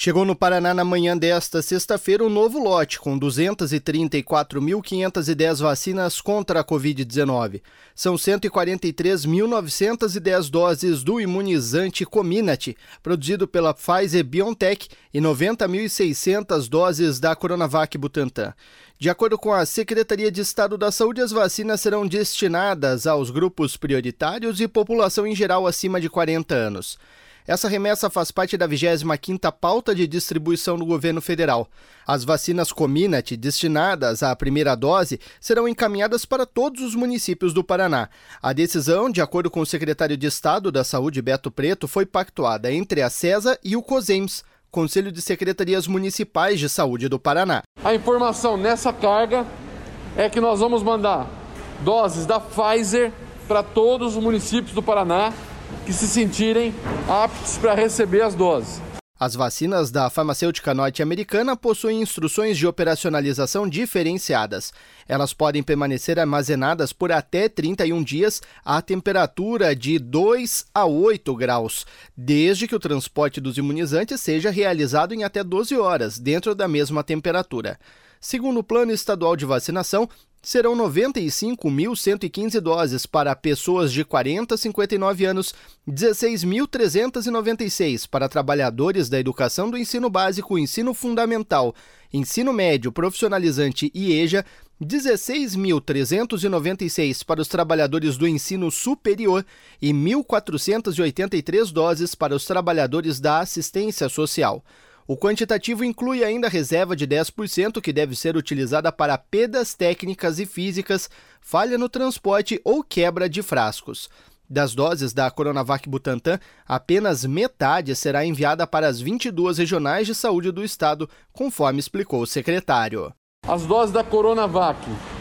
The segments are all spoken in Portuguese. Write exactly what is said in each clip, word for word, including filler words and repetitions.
Chegou no Paraná na manhã desta sexta-feira um novo lote com duzentas e trinta e quatro mil quinhentas e dez vacinas contra a covid dezenove. São cento e quarenta e três mil novecentas e dez doses do imunizante Comirnaty, produzido pela Pfizer-BioNTech, e noventa mil e seiscentas doses da Coronavac Butantan. De acordo com a Secretaria de Estado da Saúde, as vacinas serão destinadas aos grupos prioritários e população em geral acima de quarenta anos. Essa remessa faz parte da vigésima quinta pauta de distribuição do governo federal. As vacinas Comirnaty destinadas à primeira dose serão encaminhadas para todos os municípios do Paraná. A decisão, de acordo com o secretário de Estado da Saúde, Beto Preto, foi pactuada entre a CESA e o COSEMS, Conselho de Secretarias Municipais de Saúde do Paraná. A informação nessa carga é que nós vamos mandar doses da Pfizer para todos os municípios do Paraná que se sentirem aptos para receber as doses. As vacinas da farmacêutica norte-americana possuem instruções de operacionalização diferenciadas. Elas podem permanecer armazenadas por até trinta e um dias à temperatura de dois a oito graus, desde que o transporte dos imunizantes seja realizado em até doze horas, dentro da mesma temperatura. Segundo o Plano Estadual de Vacinação, serão noventa e cinco mil cento e quinze doses para pessoas de quarenta a cinquenta e nove anos, dezesseis mil trezentas e noventa e seis para trabalhadores da educação do ensino básico, ensino fundamental, ensino médio, profissionalizante e EJA, dezesseis mil trezentos e noventa e seis para os trabalhadores do ensino superior e mil quatrocentas e oitenta e três doses para os trabalhadores da assistência social. O quantitativo inclui ainda a reserva de dez por cento que deve ser utilizada para perdas técnicas e físicas, falha no transporte ou quebra de frascos. Das doses da Coronavac Butantan, apenas metade será enviada para as vinte e duas regionais de saúde do estado, conforme explicou o secretário. As doses da Coronavac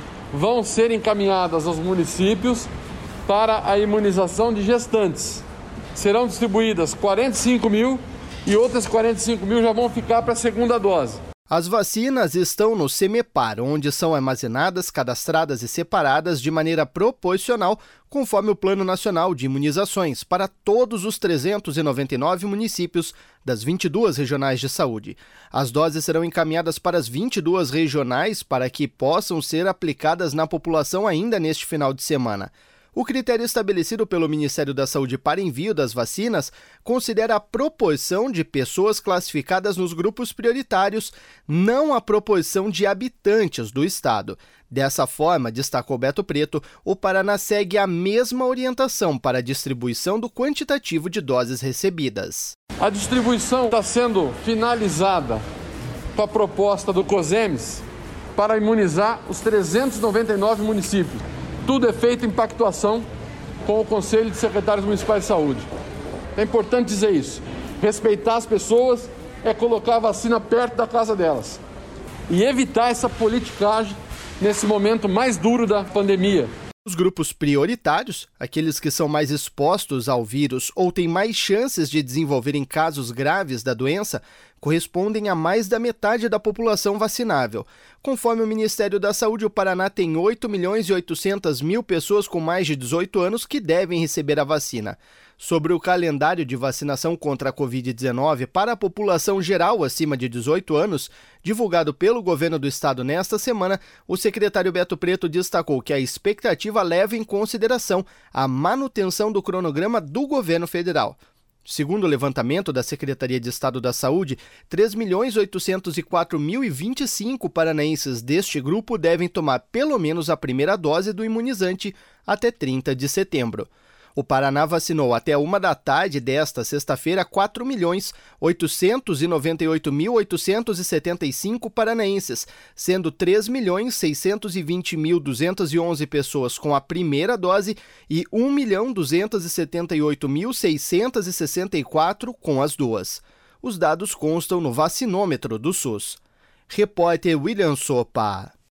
vão ser encaminhadas aos municípios para a imunização de gestantes. Serão distribuídas quarenta e cinco mil e outras quarenta e cinco mil já vão ficar para a segunda dose. As vacinas estão no CEMEPAR, onde são armazenadas, cadastradas e separadas de maneira proporcional, conforme o Plano Nacional de Imunizações, para todos os trezentos e noventa e nove municípios das vinte e duas regionais de saúde. As doses serão encaminhadas para as vinte e duas regionais para que possam ser aplicadas na população ainda neste final de semana. O critério estabelecido pelo Ministério da Saúde para envio das vacinas considera a proporção de pessoas classificadas nos grupos prioritários, não a proporção de habitantes do estado. Dessa forma, destacou Beto Preto, o Paraná segue a mesma orientação para a distribuição do quantitativo de doses recebidas. A distribuição está sendo finalizada com a proposta do COSEMS para imunizar os trezentos e noventa e nove municípios. Tudo é feito em pactuação com o Conselho de Secretários Municipais de Saúde. É importante dizer isso. Respeitar as pessoas é colocar a vacina perto da casa delas e evitar essa politicagem nesse momento mais duro da pandemia. Os grupos prioritários, aqueles que são mais expostos ao vírus ou têm mais chances de desenvolverem casos graves da doença, correspondem a mais da metade da população vacinável. Conforme o Ministério da Saúde, o Paraná tem oito milhões e oitocentas mil pessoas com mais de dezoito anos que devem receber a vacina. Sobre o calendário de vacinação contra a covid dezenove para a população geral acima de dezoito anos, divulgado pelo governo do estado nesta semana, o secretário Beto Preto destacou que a expectativa leva em consideração a manutenção do cronograma do governo federal. Segundo o levantamento da Secretaria de Estado da Saúde, três milhões oitocentos e quatro mil e vinte e cinco paranaenses deste grupo devem tomar pelo menos a primeira dose do imunizante até trinta de setembro. O Paraná vacinou até uma da tarde desta sexta-feira quatro milhões oitocentos e noventa e oito mil oitocentos e setenta e cinco paranaenses, sendo três milhões seiscentos e vinte mil duzentas e onze pessoas com a primeira dose e um milhão duzentos e setenta e oito mil seiscentos e sessenta e quatro com as duas. Os dados constam no vacinômetro do SUS. Repórter William Sopa.